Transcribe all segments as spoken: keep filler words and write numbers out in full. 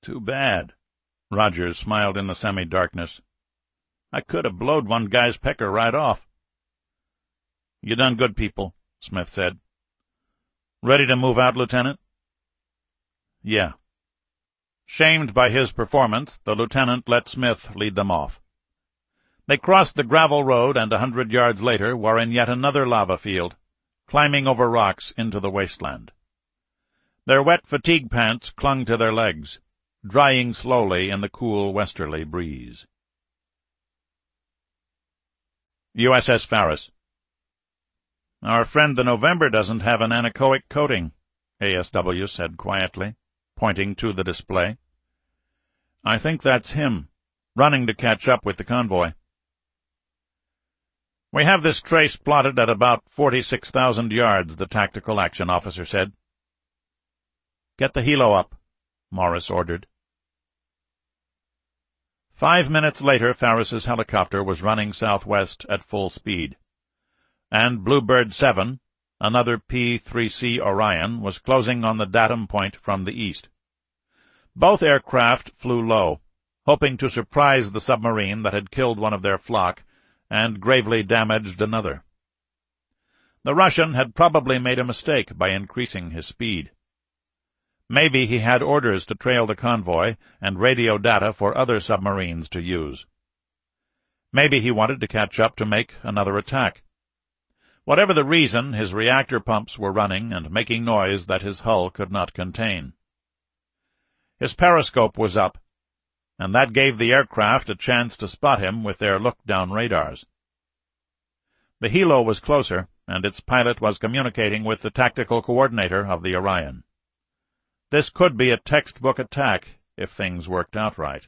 Too bad. Rogers smiled in the semi-darkness. I could have blowed one guy's pecker right off. You done good, people, Smith said. Ready to move out, Lieutenant? Yeah. Shamed by his performance, the lieutenant let Smith lead them off. They crossed the gravel road and a hundred yards later were in yet another lava field, climbing over rocks into the wasteland. Their wet fatigue pants clung to their legs, drying slowly in the cool westerly breeze. U S S Faris. Our friend the November doesn't have an anechoic coating, A S W said quietly, pointing to the display. I think that's him, running to catch up with the convoy. We have this trace plotted at about forty-six thousand yards, the tactical action officer said. Get the helo up, Morris ordered. Five minutes later, Faris's helicopter was running southwest at full speed, and Bluebird seven, another P three C Orion, was closing on the datum point from the east. Both aircraft flew low, hoping to surprise the submarine that had killed one of their flock and gravely damaged another. The Russian had probably made a mistake by increasing his speed. Maybe he had orders to trail the convoy and radio data for other submarines to use. Maybe he wanted to catch up to make another attack. Whatever the reason, his reactor pumps were running and making noise that his hull could not contain. His periscope was up, and that gave the aircraft a chance to spot him with their look-down radars. The helo was closer, and its pilot was communicating with the tactical coordinator of the Orion. This could be a textbook attack if things worked out right.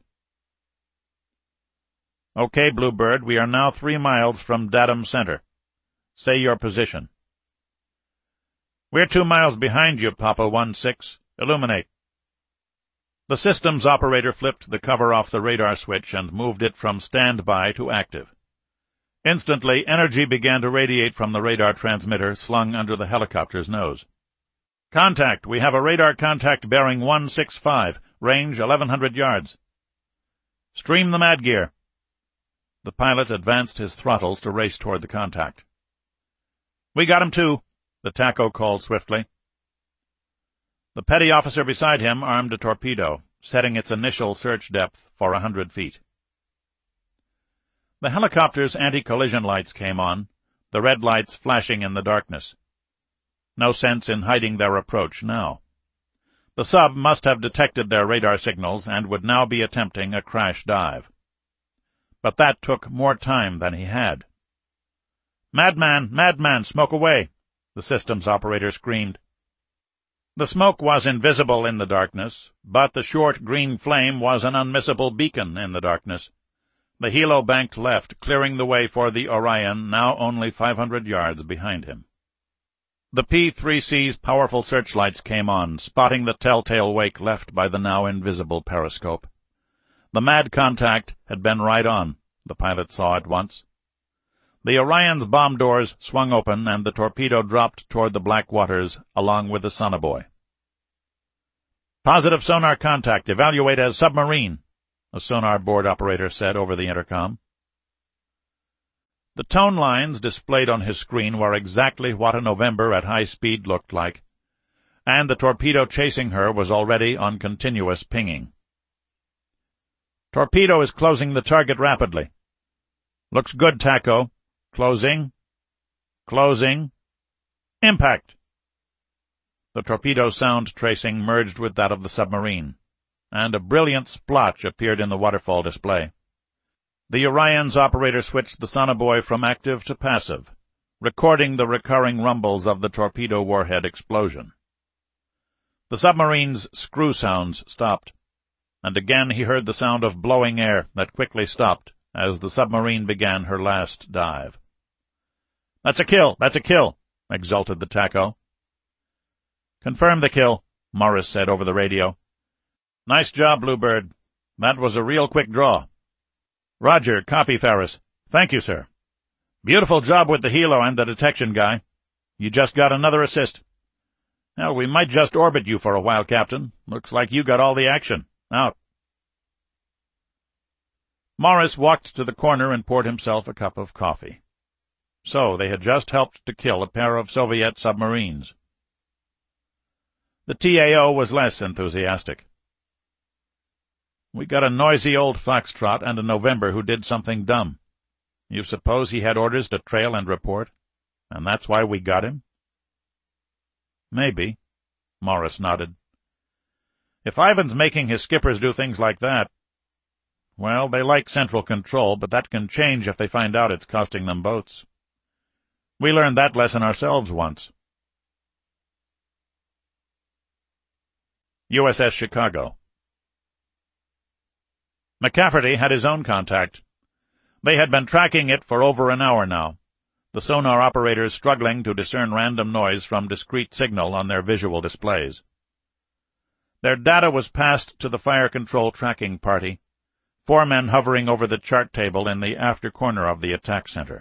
Okay, Bluebird, we are now three miles from Datum Center. Say your position. We're two miles behind you, Papa one six. Illuminate. The systems operator flipped the cover off the radar switch and moved it from standby to active. Instantly, energy began to radiate from the radar transmitter slung under the helicopter's nose. Contact. We have a radar contact bearing one six five, range eleven hundred yards. Stream the mad gear. The pilot advanced his throttles to race toward the contact. We got him too, the TACO called swiftly. The petty officer beside him armed a torpedo, setting its initial search depth for a hundred feet. The helicopter's anti-collision lights came on, the red lights flashing in the darkness. No sense in hiding their approach now. The sub must have detected their radar signals and would now be attempting a crash dive. But that took more time than he had. Madman, madman, smoke away, the systems operator screamed. The smoke was invisible in the darkness, but the short green flame was an unmissable beacon in the darkness. The helo banked left, clearing the way for the Orion, now only five hundred yards behind him. The P three C's powerful searchlights came on, spotting the telltale wake left by the now invisible periscope. The mad contact had been right on, the pilot saw at once. The Orion's bomb doors swung open and the torpedo dropped toward the black waters along with the sonobuoy. Positive sonar contact. Evaluate as submarine, a sonar board operator said over the intercom. The tone lines displayed on his screen were exactly what a November at high speed looked like, and the torpedo chasing her was already on continuous pinging. Torpedo is closing the target rapidly. Looks good, TACO. Closing. Closing. Impact. The torpedo sound tracing merged with that of the submarine, and a brilliant splotch appeared in the waterfall display. The Orion's operator switched the sonobuoy from active to passive, recording the recurring rumbles of the torpedo warhead explosion. The submarine's screw sounds stopped, and again he heard the sound of blowing air that quickly stopped as the submarine began her last dive. That's a kill, that's a kill, exulted the TACO. Confirm the kill, Morris said over the radio. Nice job, Bluebird. That was a real quick draw. Roger, copy, Faris. Thank you, sir. Beautiful job with the helo and the detection guy. You just got another assist. Well, we might just orbit you for a while, Captain. Looks like you got all the action. Out. Morris walked to the corner and poured himself a cup of coffee. So they had just helped to kill a pair of Soviet submarines. The T A O was less enthusiastic. We got a noisy old foxtrot and a November who did something dumb. You suppose he had orders to trail and report, and that's why we got him? Maybe, Morris nodded. If Ivan's making his skippers do things like that, well, they like central control, but that can change if they find out it's costing them boats. We learned that lesson ourselves once. U S S Chicago. McCafferty had his own contact. They had been tracking it for over an hour now, the sonar operators struggling to discern random noise from discrete signal on their visual displays. Their data was passed to the fire control tracking party, four men hovering over the chart table in the after corner of the attack center.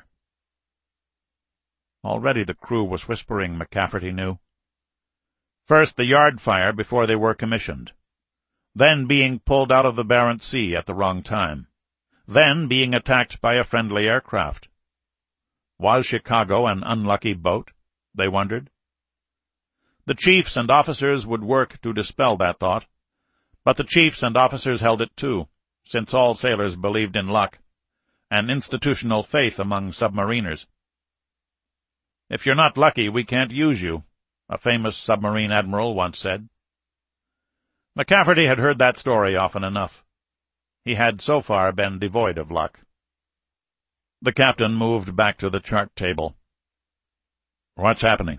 Already the crew was whispering, McCafferty knew. First the yard fire before they were commissioned. Then being pulled out of the Barents Sea at the wrong time. Then being attacked by a friendly aircraft. Was Chicago an unlucky boat? They wondered. The chiefs and officers would work to dispel that thought, but the chiefs and officers held it too, since all sailors believed in luck, an institutional faith among submariners. If you're not lucky, we can't use you, a famous submarine admiral once said. McCafferty had heard that story often enough. He had so far been devoid of luck. The captain moved back to the chart table. What's happening?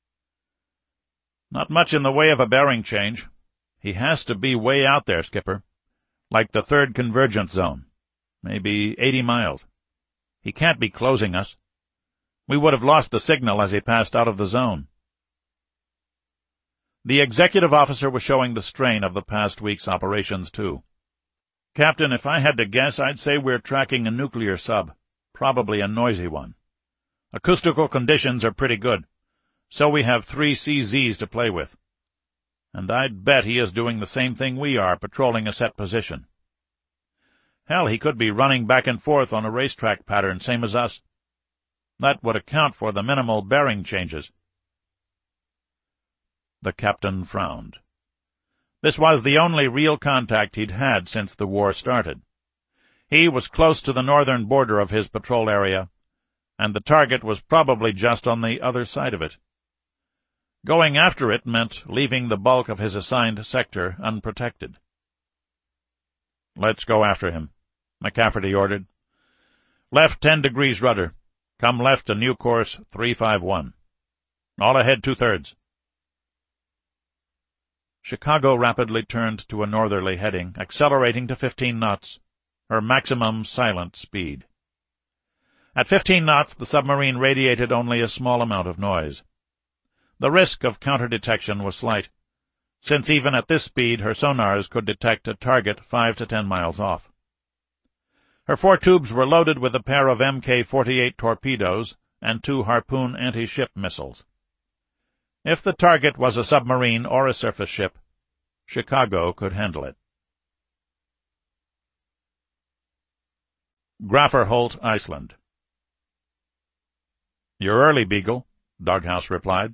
Not much in the way of a bearing change. He has to be way out there, Skipper. Like the third convergence zone. Maybe eighty miles. He can't be closing us. We would have lost the signal as he passed out of the zone. The executive officer was showing the strain of the past week's operations, too. Captain, if I had to guess, I'd say we're tracking a nuclear sub. Probably a noisy one. Acoustical conditions are pretty good, so we have three C Zs to play with. And I'd bet he is doing the same thing we are, patrolling a set position. Hell, he could be running back and forth on a racetrack pattern, same as us. That would account for the minimal bearing changes. The captain frowned. This was the only real contact he'd had since the war started. He was close to the northern border of his patrol area, and the target was probably just on the other side of it. Going after it meant leaving the bulk of his assigned sector unprotected. Let's go after him, McCafferty ordered. Left ten degrees rudder. Come left to new course three five one. All ahead two-thirds. Chicago rapidly turned to a northerly heading, accelerating to fifteen knots, her maximum silent speed. At fifteen knots, the submarine radiated only a small amount of noise. The risk of counter-detection was slight, since even at this speed her sonars could detect a target five to ten miles off. Her four tubes were loaded with a pair of M K forty-eight torpedoes and two Harpoon anti-ship missiles. If the target was a submarine or a surface ship, Chicago could handle it. Grafferholt, Iceland. You're early, Beagle, Doghouse replied.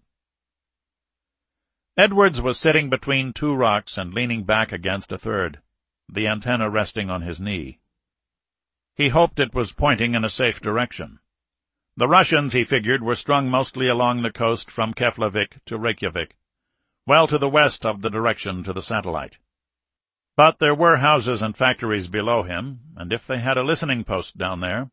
Edwards was sitting between two rocks and leaning back against a third, the antenna resting on his knee. He hoped it was pointing in a safe direction. The Russians, he figured, were strung mostly along the coast from Keflavik to Reykjavik, well to the west of the direction to the satellite. But there were houses and factories below him, and if they had a listening post down there—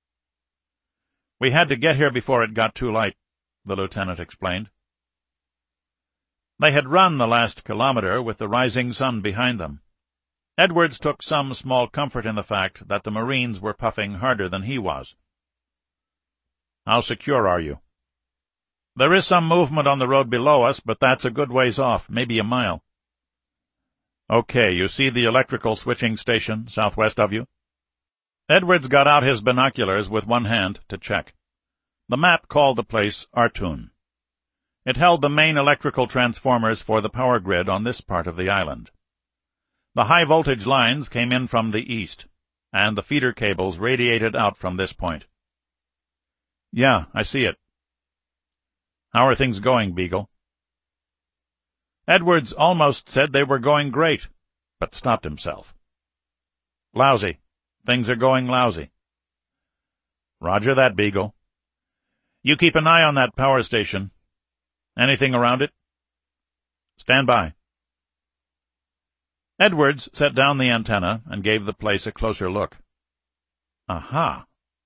We had to get here before it got too light, the lieutenant explained. They had run the last kilometer with the rising sun behind them. Edwards took some small comfort in the fact that the Marines were puffing harder than he was. How secure are you? There is some movement on the road below us, but that's a good ways off, maybe a mile. Okay, you see the electrical switching station southwest of you? Edwards got out his binoculars with one hand to check. The map called the place Artun. It held the main electrical transformers for the power grid on this part of the island. The high-voltage lines came in from the east, and the feeder cables radiated out from this point. Yeah, I see it. How are things going, Beagle? Edwards almost said they were going great, but stopped himself. Lousy. Things are going lousy. Roger that, Beagle. You keep an eye on that power station. Anything around it? Stand by. Edwards set down the antenna and gave the place a closer look. Aha.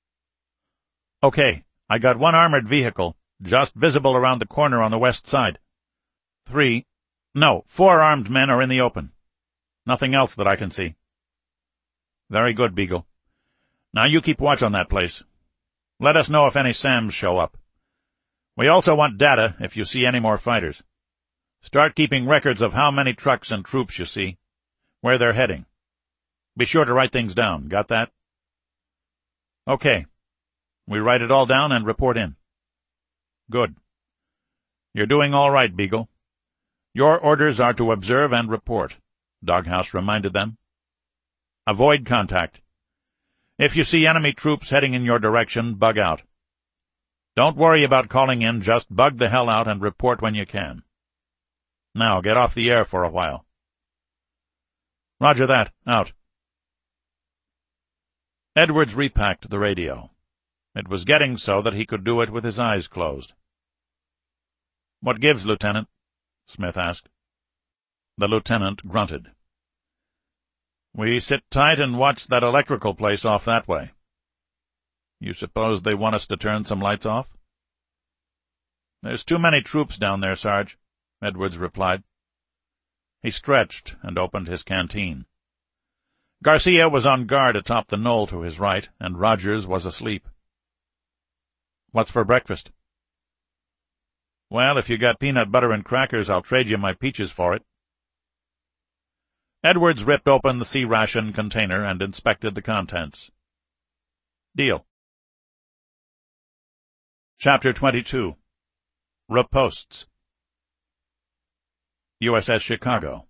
Okay, I got one armored vehicle, just visible around the corner on the west side. Three, no, four armed men are in the open. Nothing else that I can see. Very good, Beagle. Now you keep watch on that place. Let us know if any SAMs show up. We also want data if you see any more fighters. Start keeping records of how many trucks and troops you see, where they're heading. Be sure to write things down. Got that? Okay. We write it all down and report in. Good. You're doing all right, Beagle. Your orders are to observe and report, Doghouse reminded them. Avoid contact. If you see enemy troops heading in your direction, bug out. Don't worry about calling in, just bug the hell out and report when you can. Now, get off the air for a while. Roger that. Out. Edwards repacked the radio. It was getting so that he could do it with his eyes closed. What gives, Lieutenant? Smith asked. The lieutenant grunted. We sit tight and watch that electrical place off that way. You suppose they want us to turn some lights off? There's too many troops down there, Sarge, Edwards replied. He stretched and opened his canteen. Garcia was on guard atop the knoll to his right, and Rogers was asleep. What's for breakfast? Well, if you got peanut butter and crackers, I'll trade you my peaches for it. Edwards ripped open the C-ration container and inspected the contents. Deal. Chapter twenty-two. Riposts. U S S Chicago.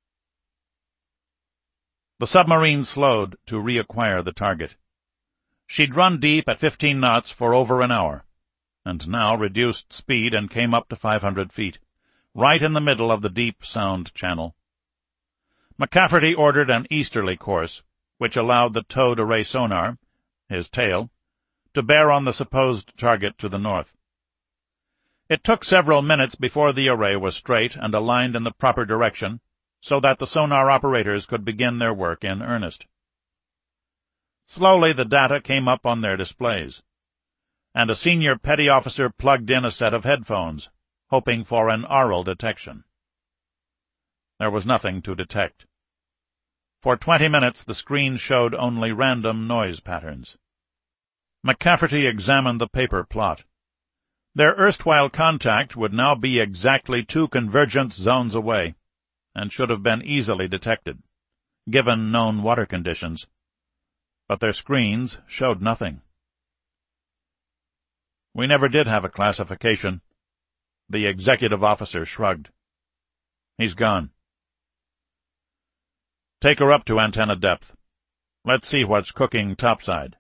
The submarine slowed to reacquire the target. She'd run deep at fifteen knots for over an hour, and now reduced speed and came up to five hundred feet, right in the middle of the deep sound channel. McCafferty ordered an easterly course, which allowed the towed array sonar, his tail, to bear on the supposed target to the north. It took several minutes before the array was straight and aligned in the proper direction, so that the sonar operators could begin their work in earnest. Slowly the data came up on their displays, and a senior petty officer plugged in a set of headphones, hoping for an aural detection. There was nothing to detect. For twenty minutes the screen showed only random noise patterns. McCafferty examined the paper plot. Their erstwhile contact would now be exactly two convergence zones away, and should have been easily detected, given known water conditions. But their screens showed nothing. We never did have a classification. The executive officer shrugged. He's gone. Take her up to antenna depth. Let's see what's cooking topside.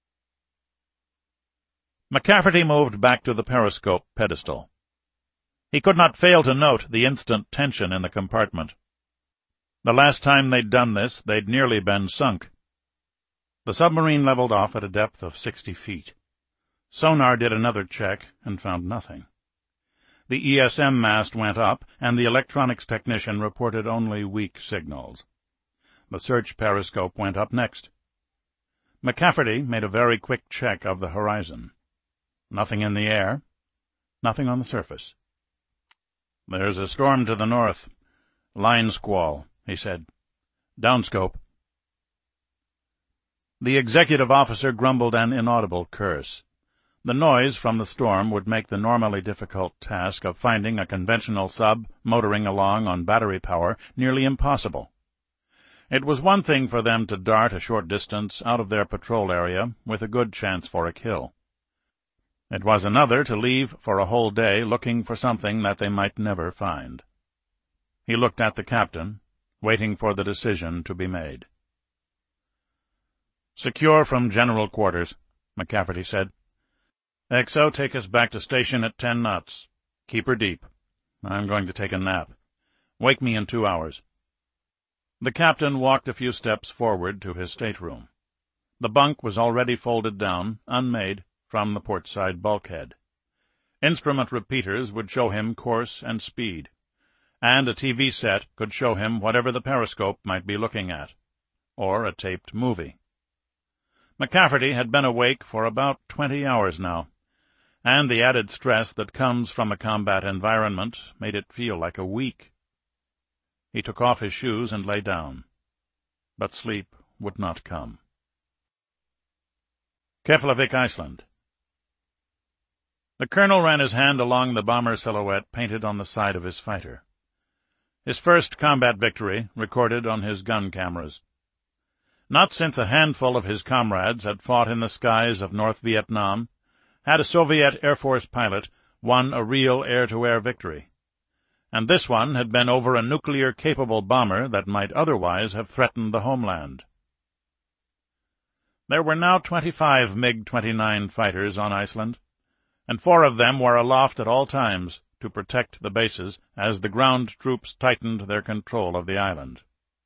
McCafferty moved back to the periscope pedestal. He could not fail to note the instant tension in the compartment. The last time they'd done this, they'd nearly been sunk. The submarine leveled off at a depth of sixty feet. Sonar did another check and found nothing. The E S M mast went up, and the electronics technician reported only weak signals. The search periscope went up next. McCafferty made a very quick check of the horizon. Nothing in the air, nothing on the surface. There's a storm to the north. Line squall, he said. Downscope. The executive officer grumbled an inaudible curse. The noise from the storm would make the normally difficult task of finding a conventional sub motoring along on battery power nearly impossible. It was one thing for them to dart a short distance out of their patrol area with a good chance for a kill. It was another to leave for a whole day looking for something that they might never find. He looked at the captain, waiting for the decision to be made. "Secure from general quarters," McCafferty said. "X O, take us back to station at ten knots. Keep her deep. I'm going to take a nap. Wake me in two hours." The captain walked a few steps forward to his stateroom. The bunk was already folded down, unmade, from the port-side bulkhead. Instrument repeaters would show him course and speed, and a T V set could show him whatever the periscope might be looking at, or a taped movie. McCafferty had been awake for about twenty hours now, and the added stress that comes from a combat environment made it feel like a week. He took off his shoes and lay down, but sleep would not come. Keflavik, Iceland. The colonel ran his hand along the bomber silhouette painted on the side of his fighter. His first combat victory recorded on his gun cameras. Not since a handful of his comrades had fought in the skies of North Vietnam had a Soviet Air Force pilot won a real air-to-air victory, and this one had been over a nuclear-capable bomber that might otherwise have threatened the homeland. There were now twenty-five MiG twenty-nine fighters on Iceland, and four of them were aloft at all times to protect the bases as the ground troops tightened their control of the island.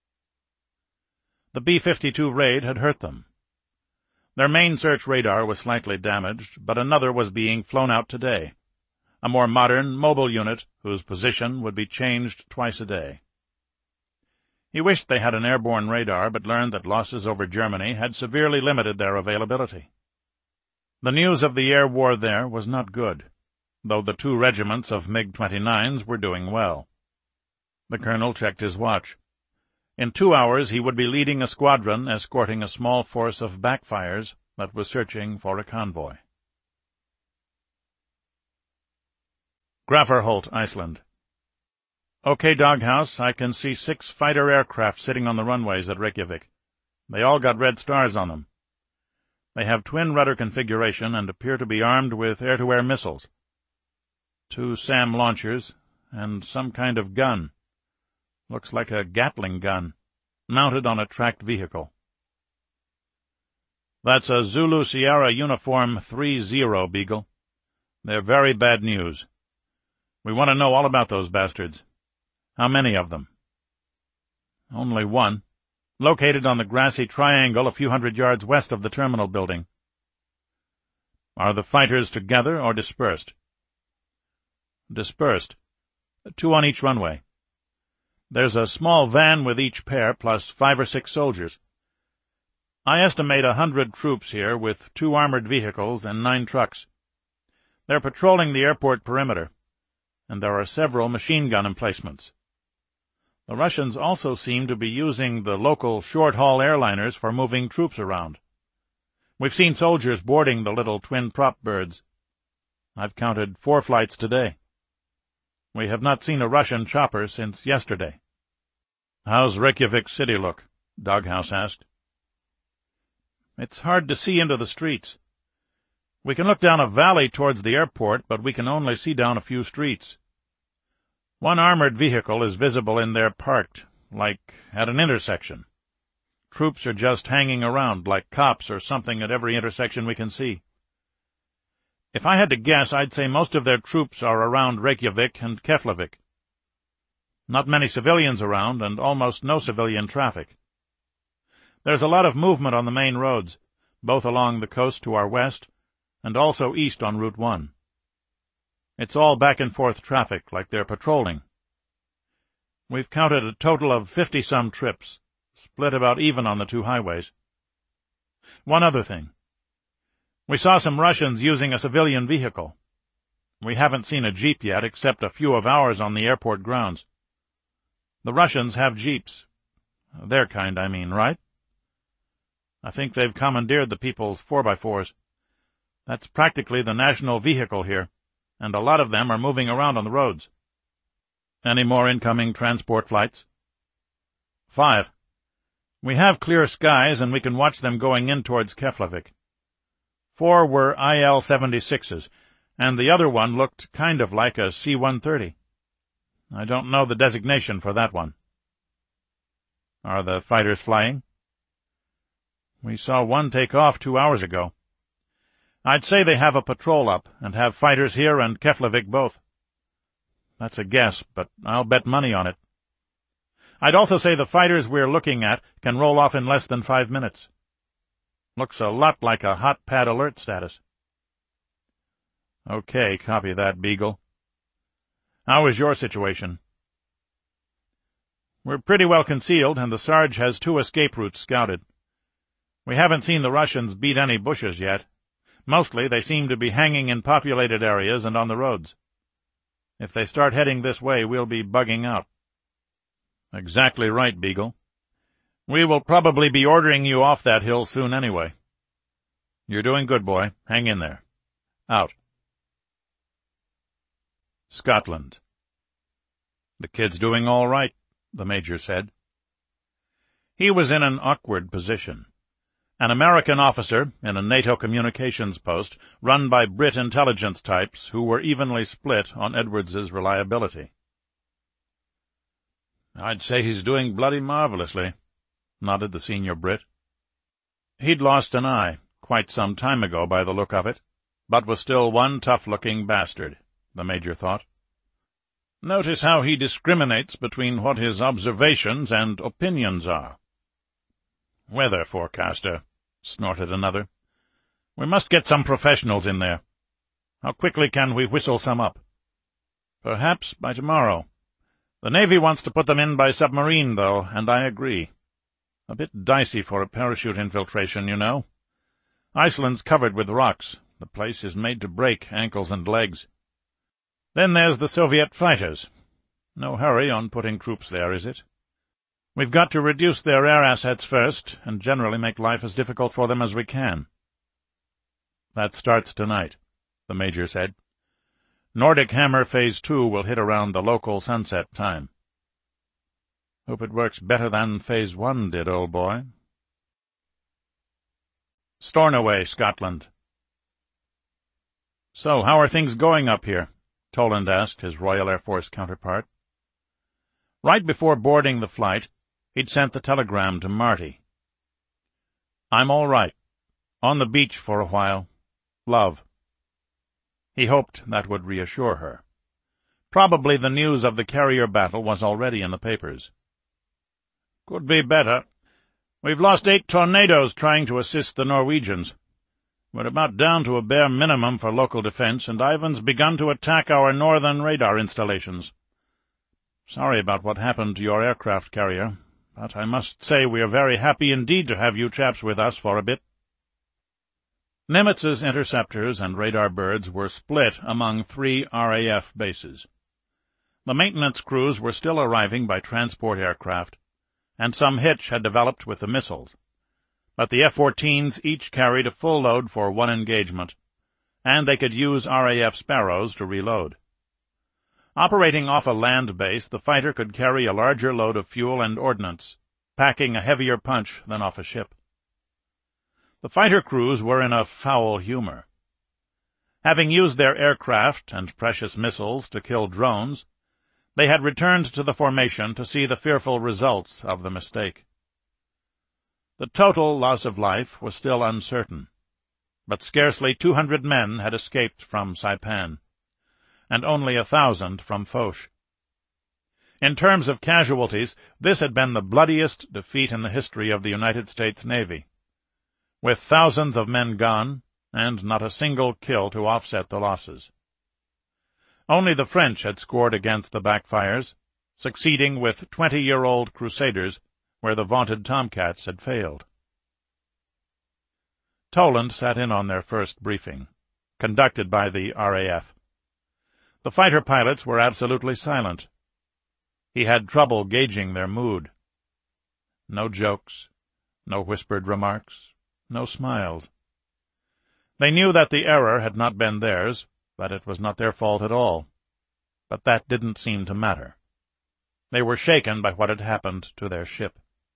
The B fifty-two raid had hurt them. Their main search radar was slightly damaged, but another was being flown out today, a more modern, mobile unit whose position would be changed twice a day. He wished they had an airborne radar, but learned that losses over Germany had severely limited their availability. The news of the air war there was not good, though the two regiments of MiG twenty-nines were doing well. The colonel checked his watch. In two hours he would be leading a squadron escorting a small force of backfires that was searching for a convoy. Grafferholt, Iceland. "Okay, Doghouse, I can see six fighter aircraft sitting on the runways at Reykjavik. They all got red stars on them. They have twin rudder configuration and appear to be armed with air-to-air missiles. Two SAM launchers and some kind of gun. Looks like a Gatling gun, mounted on a tracked vehicle." "That's a Zulu Sierra Uniform three zero, Beagle. They're very bad news. We want to know all about those bastards. How many of them?" "Only one, located on the grassy triangle a few hundred yards west of the terminal building." "Are the fighters together or dispersed?" "Dispersed. Two on each runway. There's a small van with each pair, plus five or six soldiers. I estimate a hundred troops here, with two armored vehicles and nine trucks. They're patrolling the airport perimeter, and there are several machine gun emplacements. The Russians also seem to be using the local short-haul airliners for moving troops around. We've seen soldiers boarding the little twin-prop birds. I've counted four flights today. We have not seen a Russian chopper since yesterday." "How's Reykjavik City look?" Doghouse asked. "It's hard to see into the streets. We can look down a valley towards the airport, but we can only see down a few streets. One armored vehicle is visible in there parked, like at an intersection. Troops are just hanging around, like cops or something at every intersection we can see. If I had to guess, I'd say most of their troops are around Reykjavik and Keflavik. Not many civilians around, and almost no civilian traffic. There's a lot of movement on the main roads, both along the coast to our west, and also east on Route one. It's all back-and-forth traffic, like they're patrolling. We've counted a total of fifty-some trips, split about even on the two highways. One other thing. We saw some Russians using a civilian vehicle. We haven't seen a jeep yet, except a few of ours on the airport grounds. The Russians have jeeps. Their kind, I mean, right? I think they've commandeered the people's four by fours. That's practically the national vehicle here, and a lot of them are moving around on the roads." "Any more incoming transport flights?" "Five. We have clear skies, and we can watch them going in towards Keflavik. Four were I L seventy-sixes, and the other one looked kind of like a C one thirty. I don't know the designation for that one." Are the fighters flying? We saw one take off two hours ago. I'd say they have a patrol up, and have fighters here and Keflavik both. That's a guess, but I'll bet money on it. I'd also say the fighters we're looking at can roll off in less than five minutes. Looks a lot like a hot pad alert status. Okay, copy that, Beagle. How is your situation? We're pretty well concealed, and the Sarge has two escape routes scouted. We haven't seen the Russians beat any bushes yet. Mostly they seem to be hanging in populated areas and on the roads. If they start heading this way, we'll be bugging out. Exactly right, Beagle. We will probably be ordering you off that hill soon anyway. You're doing good, boy. Hang in there. Out. Scotland. The kid's doing all right, the Major said. He was in an awkward position. An American officer in a NATO communications post run by Brit intelligence types who were evenly split on Edwards's reliability. I'd say he's doing bloody marvelously, nodded the senior Brit. He'd lost an eye quite some time ago by the look of it, but was still one tough-looking bastard, the Major thought. Notice how he discriminates between what his observations and opinions are. Weather forecaster, snorted another. We must get some professionals in there. How quickly can we whistle some up? Perhaps by tomorrow. The Navy wants to put them in by submarine, though, and I agree. A bit dicey for a parachute infiltration, you know. Iceland's covered with rocks. The place is made to break ankles and legs. Then there's the Soviet fighters. No hurry on putting troops there, is it? We've got to reduce their air assets first, and generally make life as difficult for them as we can. That starts tonight, the Major said. Nordic Hammer Phase Two will hit around the local sunset time. Hope it works better than Phase One did, old boy. Stornoway, Scotland. So, how are things going up here? Toland asked his Royal Air Force counterpart. Right before boarding the flight, he'd sent the telegram to Marty. I'm all right. On the beach for a while. Love. He hoped that would reassure her. Probably the news of the carrier battle was already in the papers. Could be better. We've lost eight tornadoes trying to assist the Norwegians. We're about down to a bare minimum for local defense, and Ivan's begun to attack our northern radar installations. Sorry about what happened to your aircraft carrier, but I must say we are very happy indeed to have you chaps with us for a bit. Nimitz's interceptors and radar birds were split among three R A F bases. The maintenance crews were still arriving by transport aircraft, and some hitch had developed with the missiles. But the F fourteens each carried a full load for one engagement, and they could use R A F Sparrows to reload. Operating off a land base, the fighter could carry a larger load of fuel and ordnance, packing a heavier punch than off a ship. The fighter crews were in a foul humor. Having used their aircraft and precious missiles to kill drones, they had returned to the formation to see the fearful results of the mistake. The total loss of life was still uncertain, but scarcely two hundred men had escaped from Saipan, and only a thousand from Foch. In terms of casualties, this had been the bloodiest defeat in the history of the United States Navy, with thousands of men gone, and not a single kill to offset the losses. Only the French had scored against the backfires, succeeding with twenty-year-old Crusaders where the vaunted Tomcats had failed. Toland sat in on their first briefing, conducted by the R A F. The fighter pilots were absolutely silent. He had trouble gauging their mood. No jokes, no whispered remarks, no smiles. They knew that the error had not been theirs, that it was not their fault at all. But that didn't seem to matter. They were shaken by what had happened to their ship.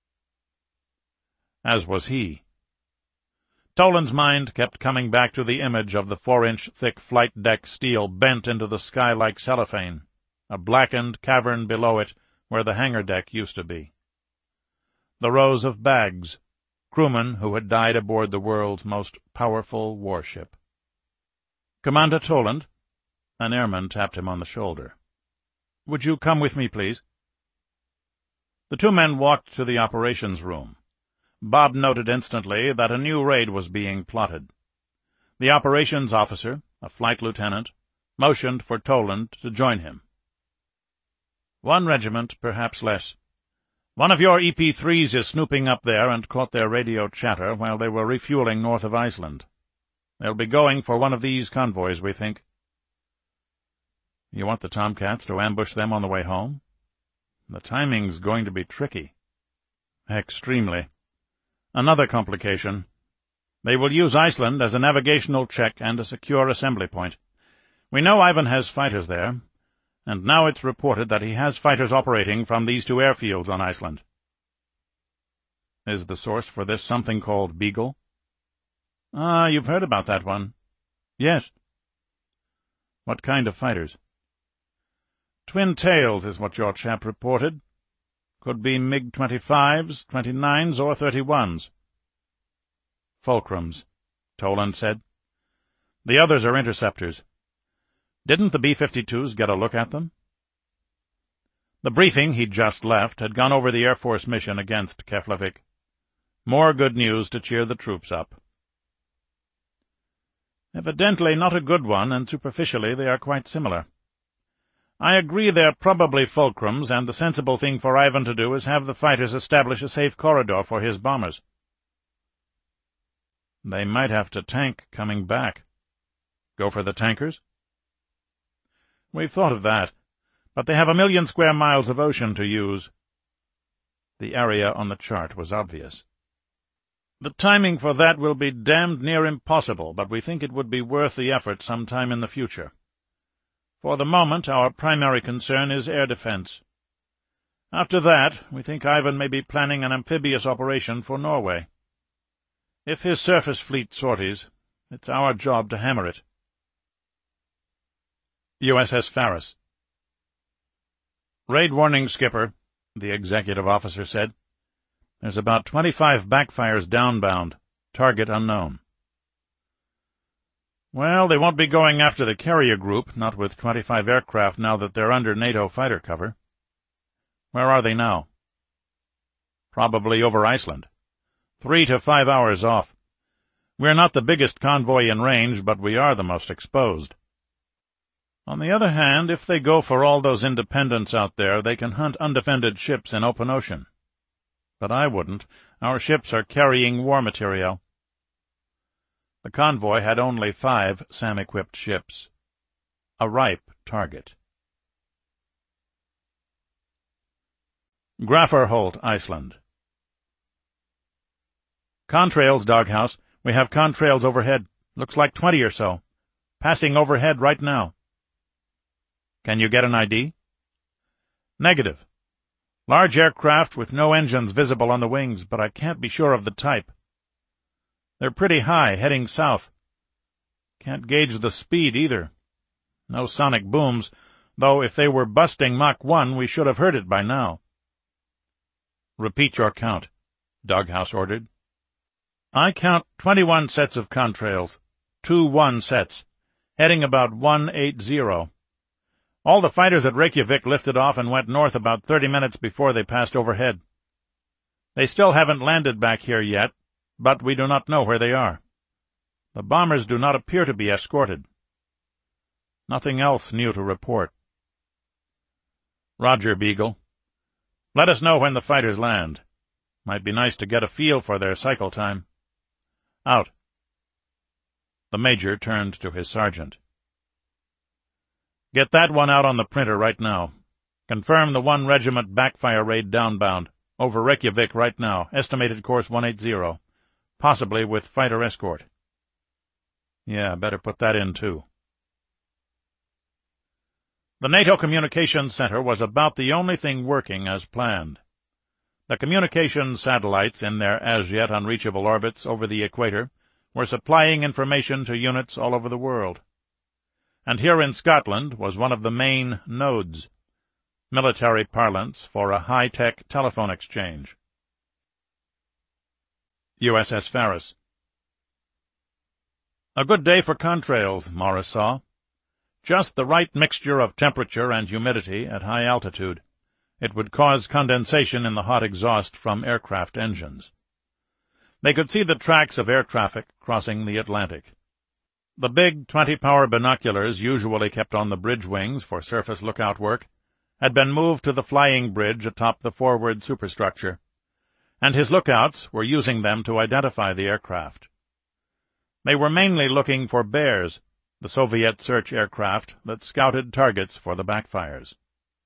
As was he. Toland's mind kept coming back to the image of the four-inch thick flight deck steel bent into the sky like cellophane, a blackened cavern below it where the hangar deck used to be. the rows of bags, crewmen who had died aboard the world's most powerful warship. "Commander Toland?" An airman tapped him on the shoulder. "Would you come with me, please?" The two men walked to the operations room. Bob noted instantly that a new raid was being plotted. The operations officer, a flight lieutenant, motioned for Toland to join him. "One regiment, perhaps less. One of your E P threes is snooping up there and caught their radio chatter while they were refueling north of Iceland. They'll be going for one of these convoys, we think." "You want the Tomcats to ambush them on the way home?" "The timing's going to be tricky." "Extremely. Another complication. They will use Iceland as a navigational check and a secure assembly point. We know Ivan has fighters there, and now it's reported that he has fighters operating from these two airfields on Iceland." "Is the source for this something called Beagle?" "Ah, you've heard about that one." "Yes." "What kind of fighters?" "Twin tails is what your chap reported. Could be MiG twenty-fives, twenty-nines, or thirty-ones. "Fulcrums," Toland said. "The others are interceptors. Didn't the B fifty-twos get a look at them?" The briefing he'd just left had gone over the Air Force mission against Keflavik. More good news to cheer the troops up. "Evidently not a good one, and superficially they are quite similar. I agree they're probably fulcrums, and the sensible thing for Ivan to do is have the fighters establish a safe corridor for his bombers." "They might have to tank coming back." "Go for the tankers?" "We've thought of that, but they have a million square miles of ocean to use." The area on the chart was obvious. "The timing for that will be damned near impossible, but we think it would be worth the effort some time in the future. For the moment, our primary concern is air defense. After that, we think Ivan may be planning an amphibious operation for Norway. If his surface fleet sorties, it's our job to hammer it." U S S Faris. "Raid warning, Skipper," the executive officer said. "There's about twenty-five backfires downbound. Target unknown." "Well, they won't be going after the carrier group, not with twenty-five aircraft now that they're under NATO fighter cover." "Where are they now?" "Probably over Iceland. Three to five hours off. We're not the biggest convoy in range, but we are the most exposed. On the other hand, if they go for all those independents out there, they can hunt undefended ships in open ocean. But I wouldn't. Our ships are carrying war material." The convoy had only five SAM-equipped ships. A ripe target. Grafferholt, Iceland. "Contrails, Doghouse. We have contrails overhead. Looks like twenty or so. Passing overhead right now." "Can you get an I D?" "Negative. Large aircraft with no engines visible on the wings, but I can't be sure of the type. They're pretty high, heading south. Can't gauge the speed either. No sonic booms, though if they were busting Mach one, we should have heard it by now." "Repeat your count," Doghouse ordered. "I count twenty-one sets of contrails, two one sets, heading about one eighty. All the fighters at Reykjavik lifted off and went north about thirty minutes before they passed overhead. They still haven't landed back here yet, but we do not know where they are. The bombers do not appear to be escorted. Nothing else new to report." "Roger, Beagle. Let us know when the fighters land. Might be nice to get a feel for their cycle time. Out." The major turned to his sergeant. "Get that one out on the printer right now. Confirm the one regiment backfire raid downbound, over Reykjavik right now, estimated course one eighty, possibly with fighter escort." "Yeah, better put that in too." The NATO Communications Center was about the only thing working as planned. The communications satellites in their as-yet unreachable orbits over the equator were supplying information to units all over the world. And here in Scotland was one of the main nodes, military parlance for a high-tech telephone exchange. U S S Faris. A good day for contrails, Morris saw. Just the right mixture of temperature and humidity at high altitude. It would cause condensation in the hot exhaust from aircraft engines. They could see the tracks of air traffic crossing the Atlantic. The big twenty-power binoculars usually kept on the bridge wings for surface lookout work had been moved to the flying bridge atop the forward superstructure, and his lookouts were using them to identify the aircraft. They were mainly looking for Bears, the Soviet search aircraft that scouted targets for the backfires.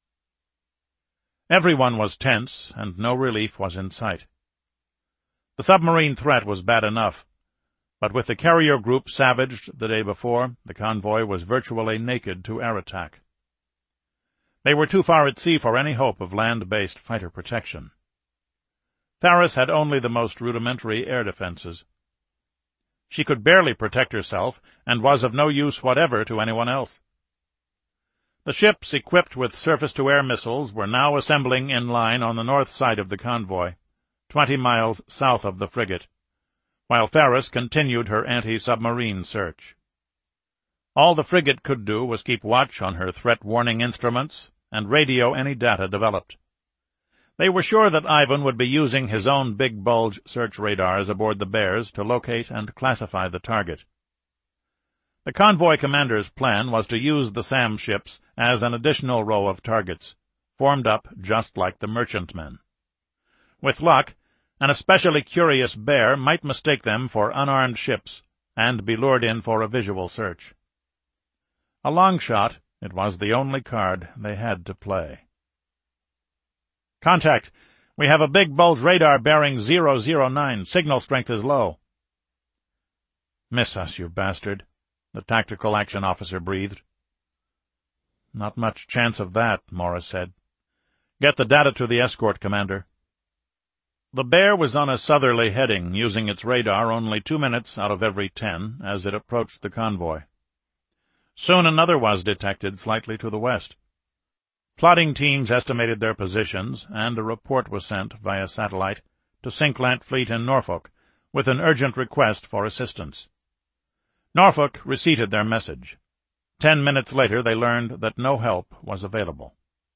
Everyone was tense, and no relief was in sight. The submarine threat was bad enough, but with the carrier group savaged the day before, the convoy was virtually naked to air attack. They were too far at sea for any hope of land-based fighter protection. Faris had only the most rudimentary air defenses. She could barely protect herself, and was of no use whatever to anyone else. The ships equipped with surface-to-air missiles were now assembling in line on the north side of the convoy, twenty miles south of the frigate, while Faris continued her anti-submarine search. All the frigate could do was keep watch on her threat-warning instruments and radio any data developed. They were sure that Ivan would be using his own big bulge search radars aboard the Bears to locate and classify the target. The convoy commander's plan was to use the SAM ships as an additional row of targets, formed up just like the merchantmen. With luck, an especially curious bear might mistake them for unarmed ships and be lured in for a visual search. A long shot, it was the only card they had to play. "Contact! We have a big bulge radar bearing zero zero nine. Signal strength is low." "Miss us, you bastard," the tactical action officer breathed. "Not much chance of that," Morris said. "Get the data to the escort commander." The Bear was on a southerly heading, using its radar only two minutes out of every ten as it approached the convoy. Soon another was detected slightly to the west. Plotting teams estimated their positions, and a report was sent via satellite to Sinklant Fleet in Norfolk with an urgent request for assistance. Norfolk receipted their message. Ten minutes later they learned that no help was available.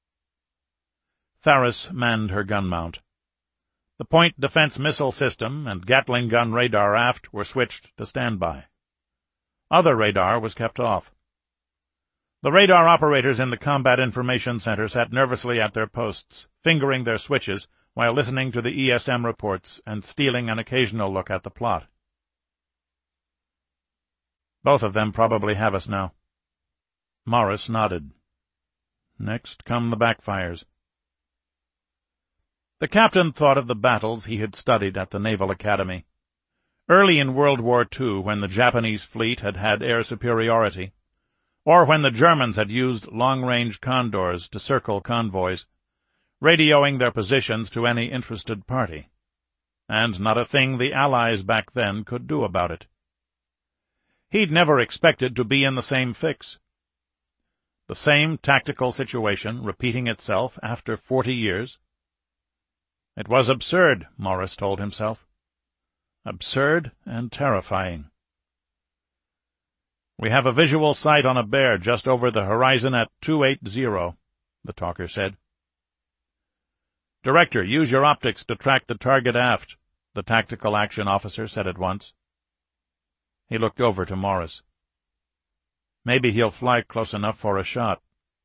Faris manned her gun mount. The Point Defense Missile System and Gatling gun radar aft were switched to standby. Other radar was kept off. The radar operators in the Combat Information Center sat nervously at their posts, fingering their switches while listening to the E S M reports and stealing an occasional look at the plot. "Both of them probably have us now." Morris nodded. "Next come the backfires." The captain thought of the battles he had studied at the Naval Academy. Early in World War Two, when the Japanese fleet had had air superiority, or when the Germans had used long-range condors to circle convoys, radioing their positions to any interested party, and not a thing the Allies back then could do about it. He'd never expected to be in the same fix. The same tactical situation repeating itself after forty years. It was absurd, Morris told himself. Absurd and terrifying. "We have a visual sight on a Bear just over the horizon at two eighty, the talker said. "Director, use your optics to track the target aft," the tactical action officer said at once. He looked over to Morris. "Maybe he'll fly close enough for a shot."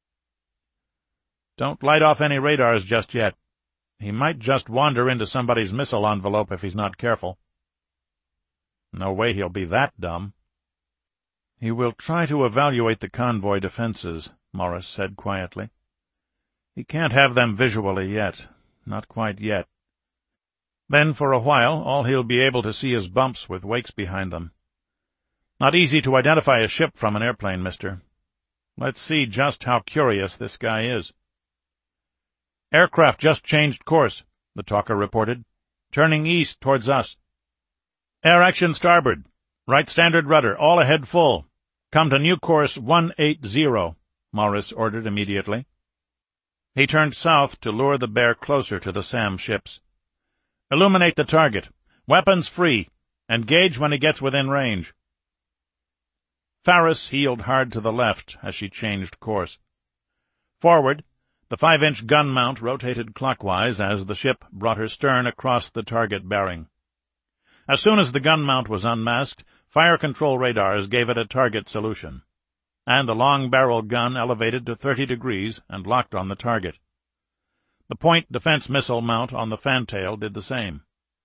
"Don't light off any radars just yet. He might just wander into somebody's missile envelope if he's not careful." "No way he'll be that dumb." "He will try to evaluate the convoy defenses," Morris said quietly. "He can't have them visually yet. Not quite yet. Then for a while all he'll be able to see is bumps with wakes behind them. Not easy to identify a ship from an airplane, mister. Let's see just how curious this guy is." "Aircraft just changed course," the talker reported. "Turning east towards us." "Air action starboard. Right standard rudder, all ahead full. Come to new course one eighty, Morris ordered immediately. He turned south to lure the Bear closer to the SAM ships. "Illuminate the target. Weapons free. Engage when he gets within range. Farris heeled hard to the left as she changed course. Forward, the five-inch gun mount rotated clockwise as the ship brought her stern across the target bearing. As soon as the gun mount was unmasked, fire control radars gave it a target solution, and the long-barrel gun elevated to thirty degrees and locked on the target. The point defense missile mount on the fantail did the same.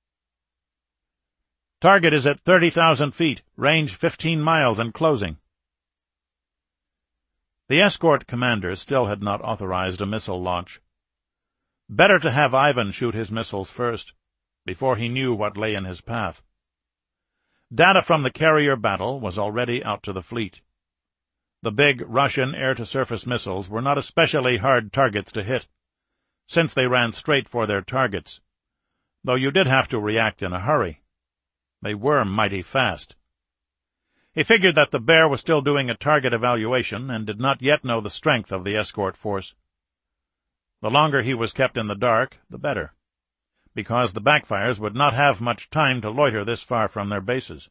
Target is at thirty thousand feet, range fifteen miles and closing. The escort commander still had not authorized a missile launch. Better to have Ivan shoot his missiles first, before he knew what lay in his path. Data from the carrier battle was already out to the fleet. The big Russian air-to-surface missiles were not especially hard targets to hit, since they ran straight for their targets, though you did have to react in a hurry. They were mighty fast. He figured that the Bear was still doing a target evaluation and did not yet know the strength of the escort force. The longer he was kept in the dark, the better, because the backfires would not have much time to loiter this far from their bases.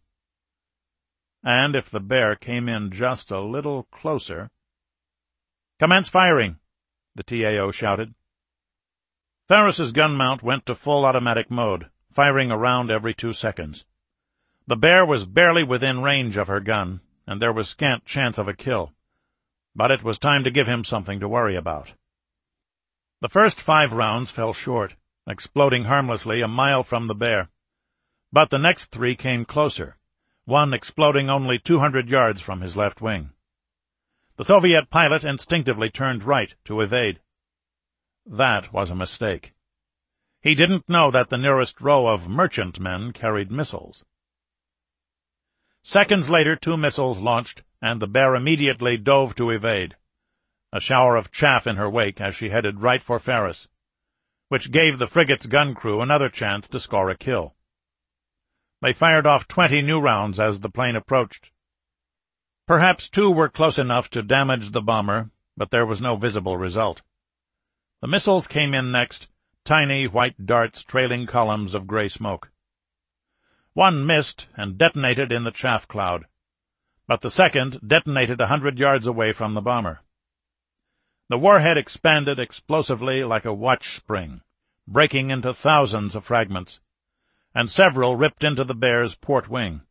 And if the Bear came in just a little closer— "Commence firing!" the T A O shouted. Farris's gun mount went to full automatic mode, firing a round every two seconds. The Bear was barely within range of her gun, and there was scant chance of a kill, but it was time to give him something to worry about. The first five rounds fell short, exploding harmlessly a mile from the Bear, but the next three came closer, one exploding only two hundred yards from his left wing. The Soviet pilot instinctively turned right to evade. That was a mistake. He didn't know that the nearest row of merchantmen carried missiles. Seconds later, two missiles launched, and the Bear immediately dove to evade, a shower of chaff in her wake as she headed right for Farris, which gave the frigate's gun crew another chance to score a kill. They fired off twenty new rounds as the plane approached. Perhaps two were close enough to damage the bomber, but there was no visible result. The missiles came in next, tiny white darts trailing columns of gray smoke. One missed and detonated in the chaff cloud, but the second detonated a hundred yards away from the bomber. The warhead expanded explosively like a watch spring, breaking into thousands of fragments, and several ripped into the Bear's port wing.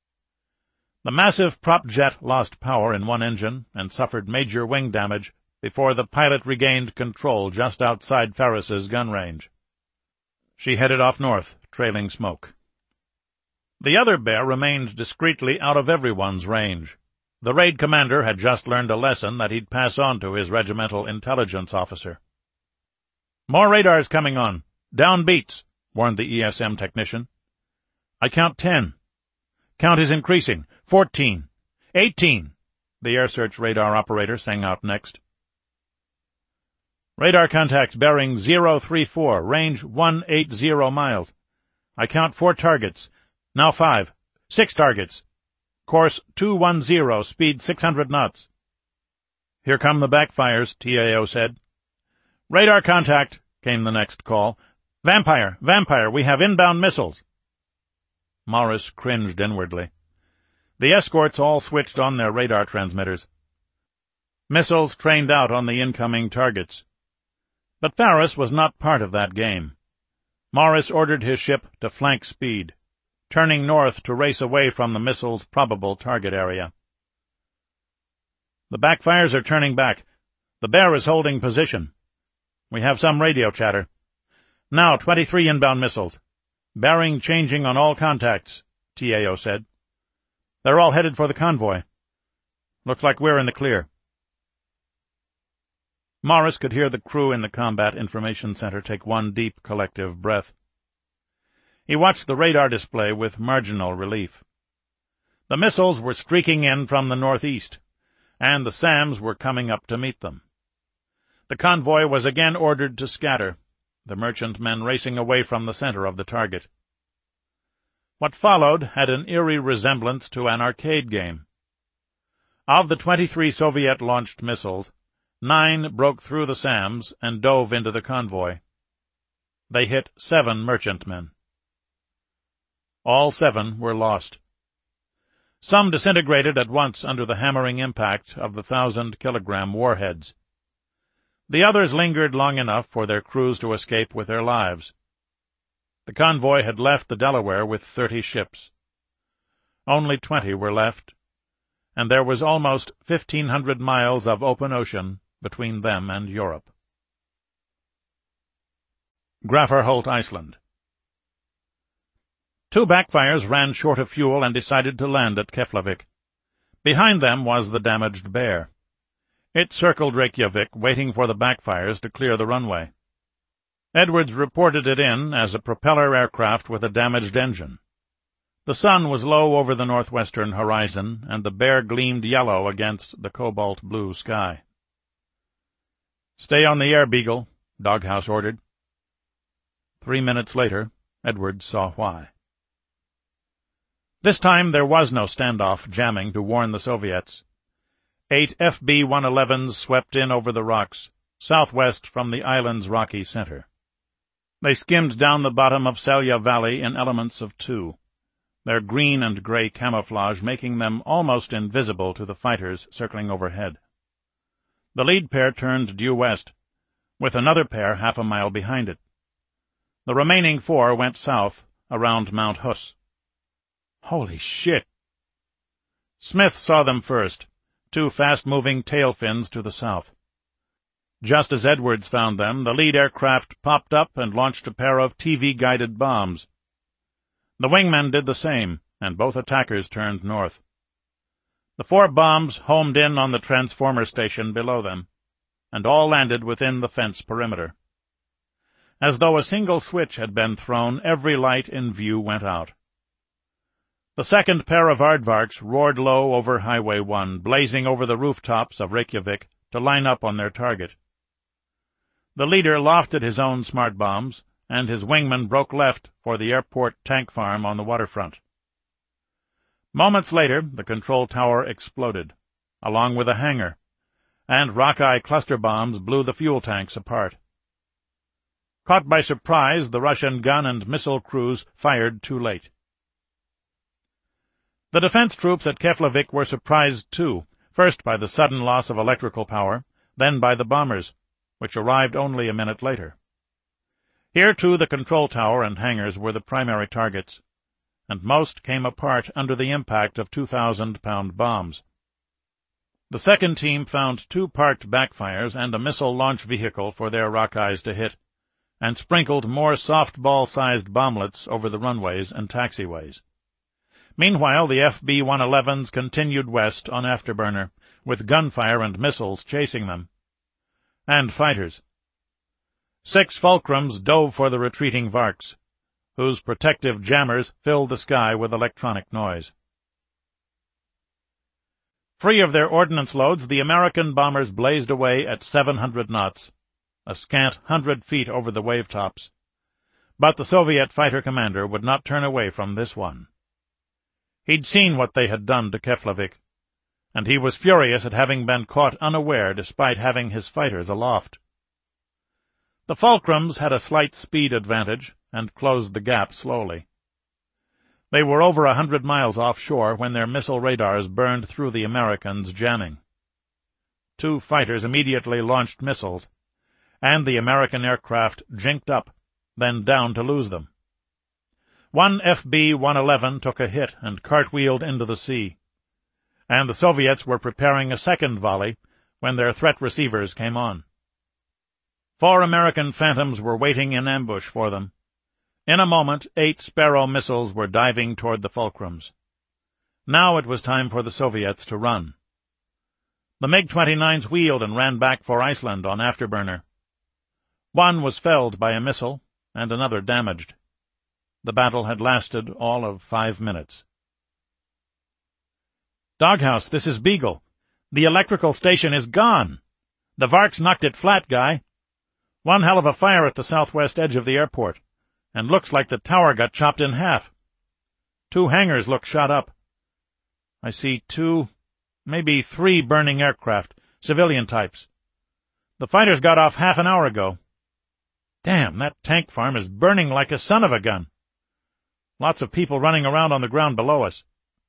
The massive prop jet lost power in one engine and suffered major wing damage before the pilot regained control just outside Farris's gun range. She headed off north, trailing smoke. The other Bear remained discreetly out of everyone's range. The raid commander had just learned a lesson that he'd pass on to his regimental intelligence officer. "More radars coming on. Down beats," warned the E S M technician. "I count ten. Count is increasing. Fourteen. Eighteen," the air search radar operator sang out next. "Radar contacts bearing zero three four, range one eighty miles. I count four targets. Now five. Six targets. Course two one zero, speed six hundred knots. "Here come the backfires," T A O said. "Radar contact," came the next call. "Vampire, Vampire, we have inbound missiles." Morris cringed inwardly. The escorts all switched on their radar transmitters. Missiles trained out on the incoming targets. But Farris was not part of that game. Morris ordered his ship to flank speed, turning north to race away from the missile's probable target area. "The backfires are turning back. The Bear is holding position. We have some radio chatter. Now twenty-three inbound missiles. Bearing changing on all contacts," T A O said. "They're all headed for the convoy. Looks like we're in the clear." Morris could hear the crew in the Combat Information Center take one deep collective breath. He watched the radar display with marginal relief. The missiles were streaking in from the northeast, and the SAMs were coming up to meet them. The convoy was again ordered to scatter, the merchantmen racing away from the center of the target. What followed had an eerie resemblance to an arcade game. Of the twenty-three Soviet-launched missiles, nine broke through the SAMs and dove into the convoy. They hit seven merchantmen. All seven were lost. Some disintegrated at once under the hammering impact of the thousand-kilogram warheads. The others lingered long enough for their crews to escape with their lives. The convoy had left the Delaware with thirty ships. Only twenty were left, and there was almost fifteen hundred miles of open ocean between them and Europe. Grafferholt, Iceland. Two backfires ran short of fuel and decided to land at Keflavik. Behind them was the damaged Bear. It circled Reykjavik, waiting for the backfires to clear the runway. Edwards reported it in as a propeller aircraft with a damaged engine. The sun was low over the northwestern horizon, and the Bear gleamed yellow against the cobalt-blue sky. "Stay on the air, Beagle," Doghouse ordered. Three minutes later, Edwards saw why. This time there was no standoff jamming to warn the Soviets. Eight F B one elevens swept in over the rocks, southwest from the island's rocky center. They skimmed down the bottom of Selja Valley in elements of two, their green and gray camouflage making them almost invisible to the fighters circling overhead. The lead pair turned due west, with another pair half a mile behind it. The remaining four went south, around Mount Huss. Holy shit! Smith saw them first, two fast-moving tail fins to the south. Just as Edwards found them, the lead aircraft popped up and launched a pair of T V-guided bombs. The wingmen did the same, and both attackers turned north. The four bombs homed in on the transformer station below them, and all landed within the fence perimeter. As though a single switch had been thrown, every light in view went out. The second pair of aardvarks roared low over Highway one, blazing over the rooftops of Reykjavik to line up on their target. The leader lofted his own smart bombs, and his wingman broke left for the airport tank farm on the waterfront. Moments later, the control tower exploded, along with a hangar, and Rockeye cluster bombs blew the fuel tanks apart. Caught by surprise, the Russian gun and missile crews fired too late. The defense troops at Keflavik were surprised, too, first by the sudden loss of electrical power, then by the bombers, which arrived only a minute later. Here, too, the control tower and hangars were the primary targets, and most came apart under the impact of two thousand pound bombs. The second team found two parked backfires and a missile launch vehicle for their Rockeyes to hit, and sprinkled more softball-sized bomblets over the runways and taxiways. Meanwhile, the F B one elevens continued west on afterburner, with gunfire and missiles chasing them. And fighters. Six Fulcrums dove for the retreating Varks, whose protective jammers filled the sky with electronic noise. Free of their ordnance loads, the American bombers blazed away at seven hundred knots, a scant hundred feet over the wave-tops. But the Soviet fighter commander would not turn away from this one. He'd seen what they had done to Keflavik, and he was furious at having been caught unaware despite having his fighters aloft. The Fulcrums had a slight speed advantage and closed the gap slowly. They were over a hundred miles offshore when their missile radars burned through the Americans' jamming. Two fighters immediately launched missiles, and the American aircraft jinked up, then down to lose them. One F B one eleven took a hit and cartwheeled into the sea, and the Soviets were preparing a second volley when their threat receivers came on. Four American Phantoms were waiting in ambush for them. In a moment, eight Sparrow missiles were diving toward the Fulcrums. Now it was time for the Soviets to run. The MiG twenty-nines wheeled and ran back for Iceland on afterburner. One was felled by a missile, and another damaged. The battle had lasted all of five minutes. "Doghouse, this is Beagle. The electrical station is gone. The Varks knocked it flat, Guy. One hell of a fire at the southwest edge of the airport, and looks like the tower got chopped in half. Two hangars look shot up. I see two, maybe three burning aircraft, civilian types. The fighters got off half an hour ago. Damn, that tank farm is burning like a son of a gun. Lots of people running around on the ground below us.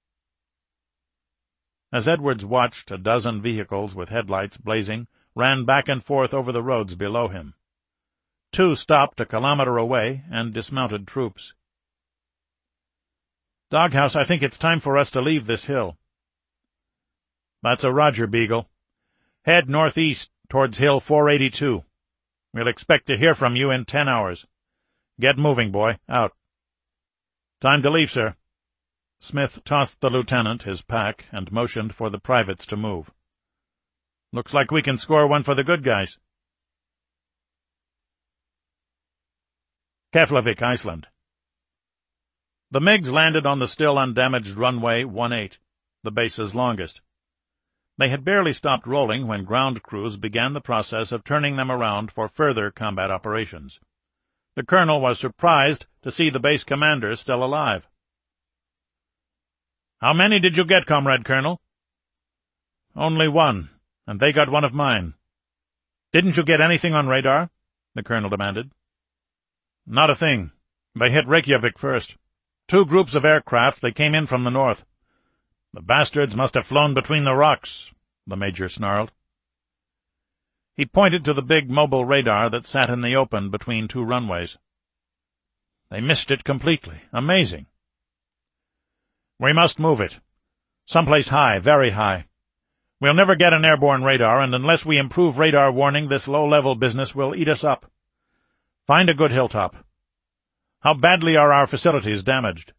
As Edwards watched, a dozen vehicles with headlights blazing ran back and forth over the roads below him. Two stopped a kilometer away and dismounted troops. "Doghouse, I think it's time for us to leave this hill." "That's a roger, Beagle. Head northeast towards Hill four eighty-two. We'll expect to hear from you in ten hours. Get moving, boy. Out." "Time to leave, sir." Smith tossed the lieutenant his pack and motioned for the privates to move. "Looks like we can score one for the good guys." Keflavik, Iceland. The MiGs landed on the still undamaged runway one eight, the base's longest. They had barely stopped rolling when ground crews began the process of turning them around for further combat operations. The colonel was surprised to see the base commander still alive. "How many did you get, Comrade Colonel?" "Only one, and they got one of mine." "Didn't you get anything on radar?" the colonel demanded. "Not a thing. They hit Reykjavik first. Two groups of aircraft, they came in from the north." "The bastards must have flown between the rocks," the major snarled. He pointed to the big mobile radar that sat in the open between two runways. "They missed it completely. Amazing." "We must move it. Someplace high, very high. We'll never get an airborne radar, and unless we improve radar warning, this low-level business will eat us up. Find a good hilltop. How badly are our facilities damaged?"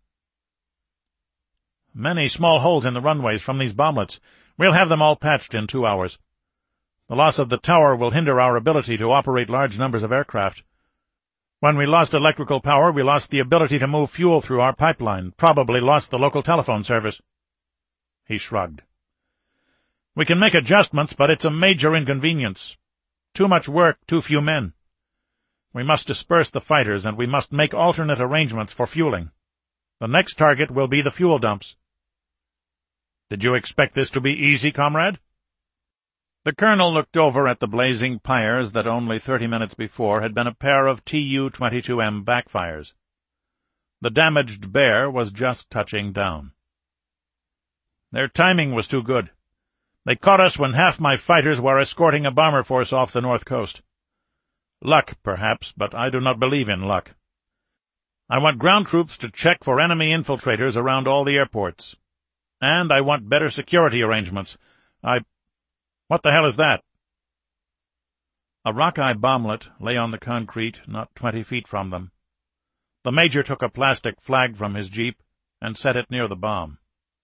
"Many small holes in the runways from these bomblets. We'll have them all patched in two hours. The loss of the tower will hinder our ability to operate large numbers of aircraft. When we lost electrical power, we lost the ability to move fuel through our pipeline, probably lost the local telephone service." He shrugged. "We can make adjustments, but it's a major inconvenience. Too much work, too few men. We must disperse the fighters, and we must make alternate arrangements for fueling. The next target will be the fuel dumps." "Did you expect this to be easy, comrade?" The colonel looked over at the blazing pyres that only thirty minutes before had been a pair of T U twenty-two M backfires. The damaged Bear was just touching down. "Their timing was too good. They caught us when half my fighters were escorting a bomber force off the north coast. Luck, perhaps, but I do not believe in luck. I want ground troops to check for enemy infiltrators around all the airports. And I want better security arrangements. I... What the hell is that?" A Rockeye bomblet lay on the concrete not twenty feet from them. The major took a plastic flag from his jeep and set it near the bomb.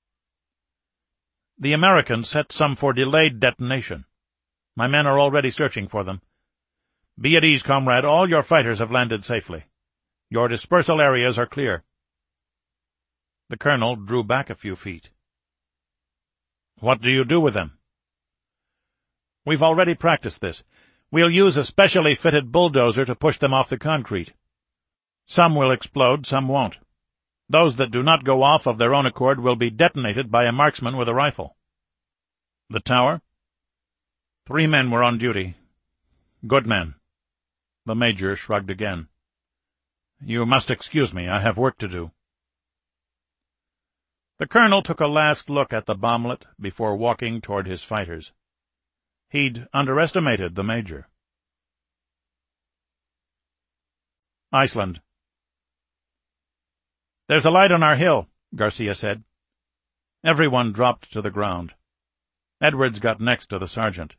"The Americans set some for delayed detonation. My men are already searching for them. Be at ease, comrade. All your fighters have landed safely. Your dispersal areas are clear." The colonel drew back a few feet. "What do you do with them?" "We've already practiced this. We'll use a specially fitted bulldozer to push them off the concrete. Some will explode, some won't. Those that do not go off of their own accord will be detonated by a marksman with a rifle." "The tower?" "Three men were on duty. Good men." The major shrugged again. "You must excuse me. I have work to do." The colonel took a last look at the bomblet before walking toward his fighters. He'd underestimated the major. Iceland. "There's a light on our hill," Garcia said. Everyone dropped to the ground. Edwards got next to the sergeant.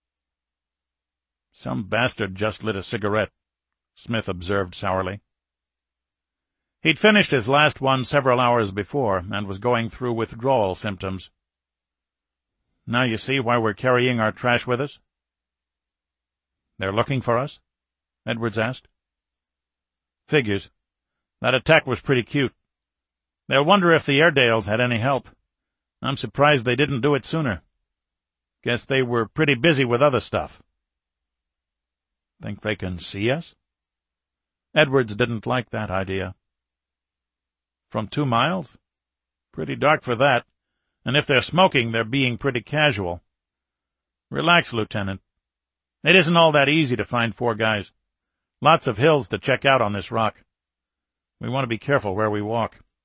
"Some bastard just lit a cigarette," Smith observed sourly. He'd finished his last one several hours before and was going through withdrawal symptoms. "Now you see why we're carrying our trash with us?" "They're looking for us?" Edwards asked. "Figures. That attack was pretty cute. They'll wonder if the Airedales had any help. I'm surprised they didn't do it sooner. Guess they were pretty busy with other stuff." "Think they can see us?" Edwards didn't like that idea. "From two miles? Pretty dark for that, and if they're smoking, they're being pretty casual. Relax, Lieutenant. It isn't all that easy to find four guys. Lots of hills to check out on this rock. We want to be careful where we walk."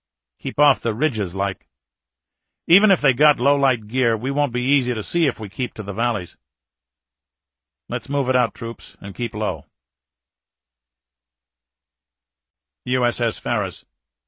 Keep off the ridges, like. Even if they got low-light gear, we won't be easy to see if we keep to the valleys. Let's move it out, troops, and keep low. U S S Faris.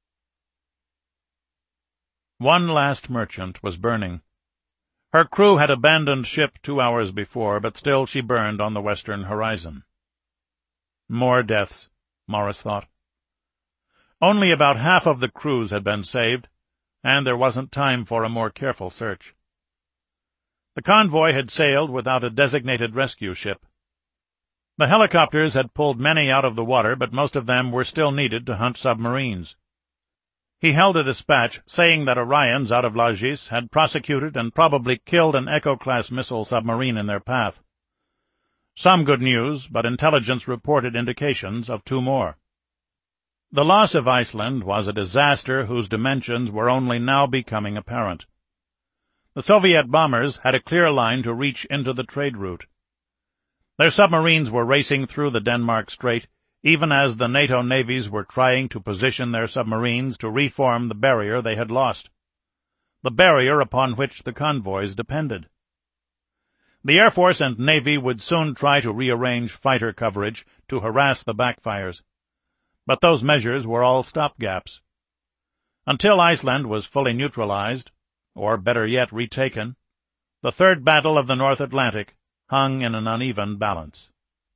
One last merchant was burning. Her crew had abandoned ship two hours before, but still she burned on the western horizon. More deaths, Morris thought. Only about half of the crews had been saved, and there wasn't time for a more careful search. The convoy had sailed without a designated rescue ship. The helicopters had pulled many out of the water, but most of them were still needed to hunt submarines. He held a dispatch saying that Orions out of Lagis had prosecuted and probably killed an Echo-class missile submarine in their path. Some good news, but intelligence reported indications of two more. The loss of Iceland was a disaster whose dimensions were only now becoming apparent. The Soviet bombers had a clear line to reach into the trade route. Their submarines were racing through the Denmark Strait, even as the NATO navies were trying to position their submarines to reform the barrier they had lost, the barrier upon which the convoys depended. The Air Force and Navy would soon try to rearrange fighter coverage to harass the backfires, but those measures were all stopgaps. Until Iceland was fully neutralized, or better yet retaken, the Third Battle of the North Atlantic hung in an uneven balance.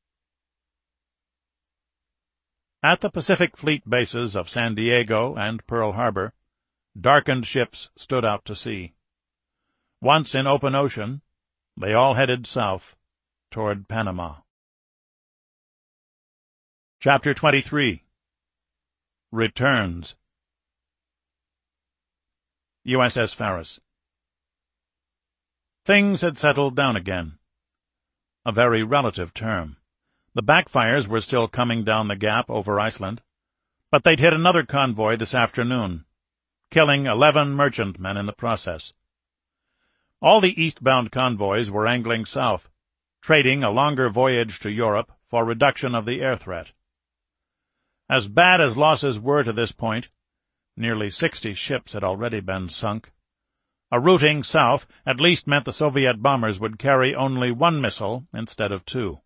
At the Pacific Fleet bases of San Diego and Pearl Harbor, darkened ships stood out to sea. Once in open ocean, they all headed south toward Panama. Chapter twenty-three. Returns. U S S Faris. Things had settled down again. A very relative term. The backfires were still coming down the gap over Iceland, but they'd hit another convoy this afternoon, killing eleven merchantmen in the process. All the eastbound convoys were angling south, trading a longer voyage to Europe for reduction of the air threat. As bad as losses were to this point, nearly sixty ships had already been sunk. A routing south at least meant the Soviet bombers would carry only one missile instead of two.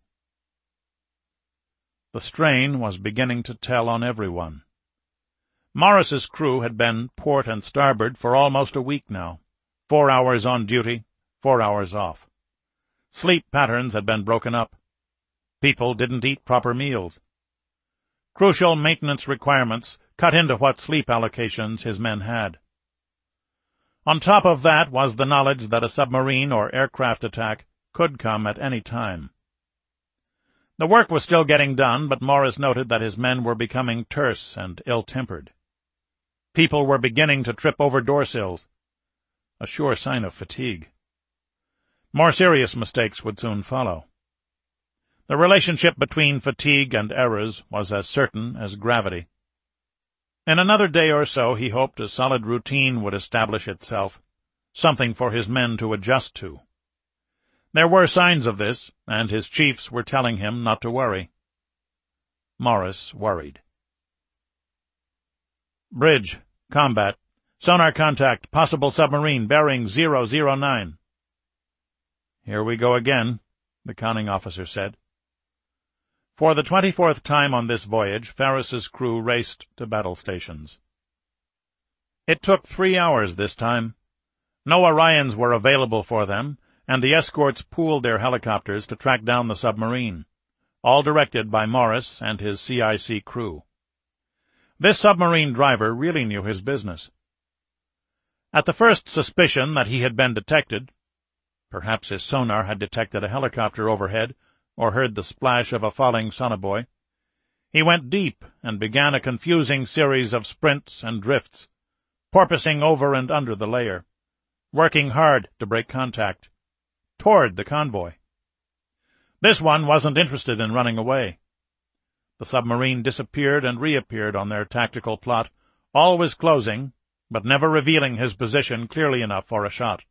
The strain was beginning to tell on everyone. Morris's crew had been port and starboard for almost a week now, four hours on duty, four hours off. Sleep patterns had been broken up. People didn't eat proper meals. Crucial maintenance requirements cut into what sleep allocations his men had. On top of that was the knowledge that a submarine or aircraft attack could come at any time. The work was still getting done, but Morris noted that his men were becoming terse and ill-tempered. People were beginning to trip over door sills, a sure sign of fatigue. More serious mistakes would soon follow. The relationship between fatigue and errors was as certain as gravity. In another day or so he hoped a solid routine would establish itself, something for his men to adjust to. There were signs of this, and his chiefs were telling him not to worry. Morris worried. Bridge, combat, sonar contact, possible submarine, bearing zero zero nine. Here we go again, the conning officer said. For the twenty-fourth time on this voyage, Faris's crew raced to battle stations. It took three hours this time. No Orions were available for them, and the escorts pooled their helicopters to track down the submarine, all directed by Morris and his C I C crew. This submarine driver really knew his business. At the first suspicion that he had been detected, perhaps his sonar had detected a helicopter overhead or heard the splash of a falling sonobuoy, he went deep and began a confusing series of sprints and drifts, porpoising over and under the layer, working hard to break contact, toward the convoy. This one wasn't interested in running away. The submarine disappeared and reappeared on their tactical plot, always closing, but never revealing his position clearly enough for a shot.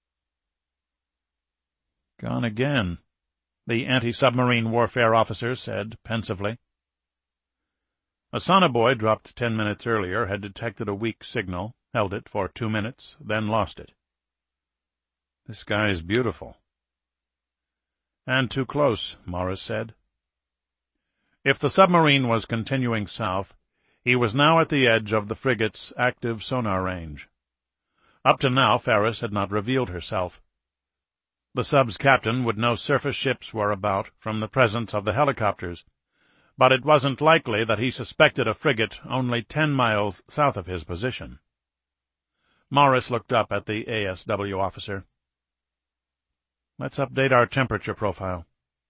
Gone again, the anti-submarine warfare officer said pensively. A sonobuoy dropped ten minutes earlier had detected a weak signal, held it for two minutes, then lost it. "This sky is beautiful." "And too close," Morris said. If the submarine was continuing south, he was now at the edge of the frigate's active sonar range. Up to now, Ferris had not revealed herself. The sub's captain would know surface ships were about from the presence of the helicopters, but it wasn't likely that he suspected a frigate only ten miles south of his position. Morris looked up at the A S W officer. "Let's update our temperature profile."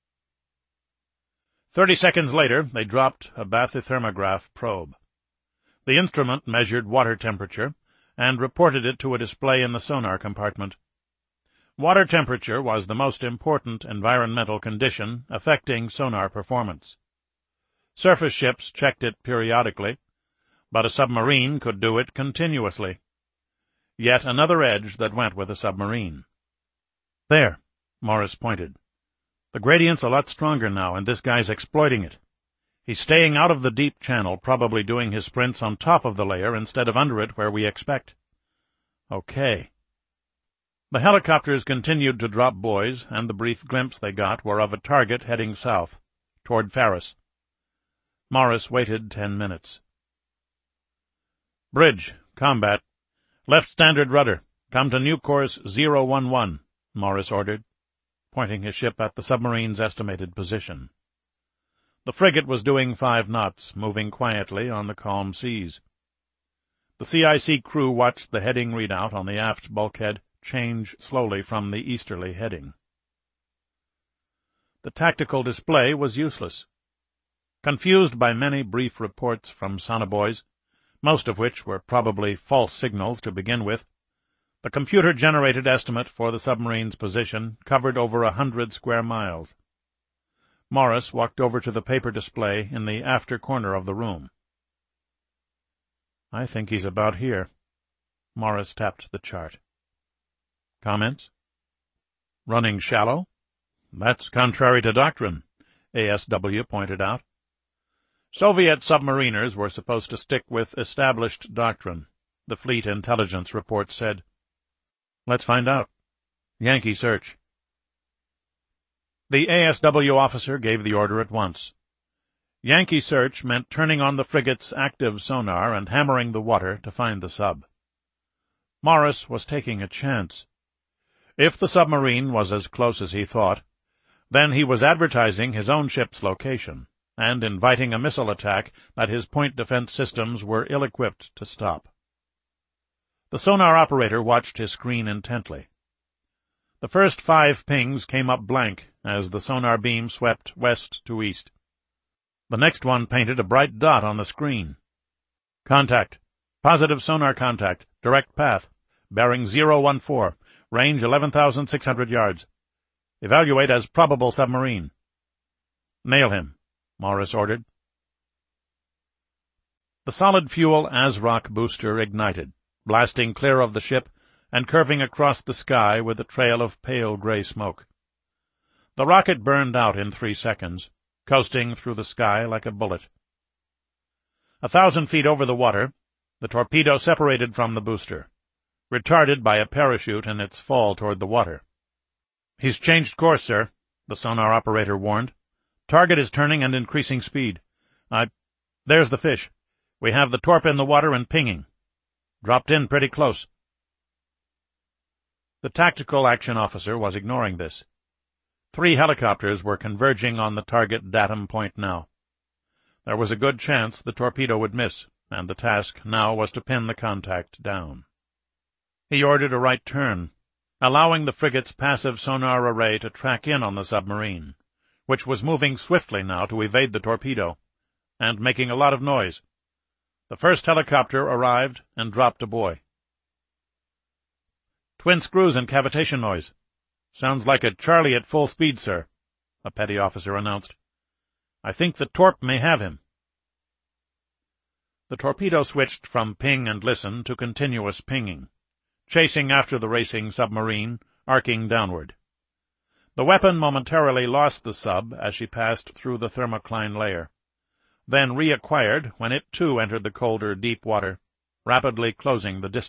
Thirty seconds later, they dropped a bathythermograph probe. The instrument measured water temperature and reported it to a display in the sonar compartment. Water temperature was the most important environmental condition affecting sonar performance. Surface ships checked it periodically, but a submarine could do it continuously. Yet another edge that went with a submarine. "There," Morris pointed. "The gradient's a lot stronger now, and this guy's exploiting it. He's staying out of the deep channel, probably doing his sprints on top of the layer instead of under it where we expect." "Okay." The helicopters continued to drop buoys, and the brief glimpse they got were of a target heading south, toward Ferris. Morris waited ten minutes. "Bridge, combat. Left standard rudder. Come to new course zero one one, Morris ordered, pointing his ship at the submarine's estimated position. The frigate was doing five knots, moving quietly on the calm seas. The C I C crew watched the heading readout on the aft bulkhead change slowly from the easterly heading. The tactical display was useless. Confused by many brief reports from sonobuoys, most of which were probably false signals to begin with, the computer-generated estimate for the submarine's position covered over a hundred square miles. Morris walked over to the paper display in the after corner of the room. "I think he's about here." Morris tapped the chart. "Comments?" "Running shallow?" "That's contrary to doctrine," A S W pointed out. Soviet submariners were supposed to stick with established doctrine, the Fleet Intelligence Report said. "Let's find out. Yankee search." The A S W officer gave the order at once. Yankee search meant turning on the frigate's active sonar and hammering the water to find the sub. Morris was taking a chance. If the submarine was as close as he thought, then he was advertising his own ship's location and inviting a missile attack that his point defense systems were ill-equipped to stop. The sonar operator watched his screen intently. The first five pings came up blank as the sonar beam swept west to east. The next one painted a bright dot on the screen. "Contact. Positive sonar contact. Direct path. Bearing zero one four. Range eleven thousand six hundred yards. Evaluate as probable submarine." "Nail him," Morris ordered. The solid-fuel ASROC booster ignited, blasting clear of the ship and curving across the sky with a trail of pale gray smoke. The rocket burned out in three seconds, coasting through the sky like a bullet. A thousand feet over the water, the torpedo separated from the booster, retarded by a parachute in its fall toward the water. "He's changed course, sir," the sonar operator warned. "Target is turning and increasing speed. I... There's the fish. We have the torp in the water and pinging. Dropped in pretty close." The tactical action officer was ignoring this. Three helicopters were converging on the target datum point now. There was a good chance the torpedo would miss, and the task now was to pin the contact down. He ordered a right turn, allowing the frigate's passive sonar array to track in on the submarine, which was moving swiftly now to evade the torpedo, and making a lot of noise. The first helicopter arrived and dropped a buoy. "Twin screws and cavitation noise. Sounds like a Charlie at full speed, sir," a petty officer announced. "I think the torp may have him." The torpedo switched from ping and listen to continuous pinging, chasing after the racing submarine, arcing downward. The weapon momentarily lost the sub as she passed through the thermocline layer. then reacquired when it too entered the colder deep water, rapidly closing the distance.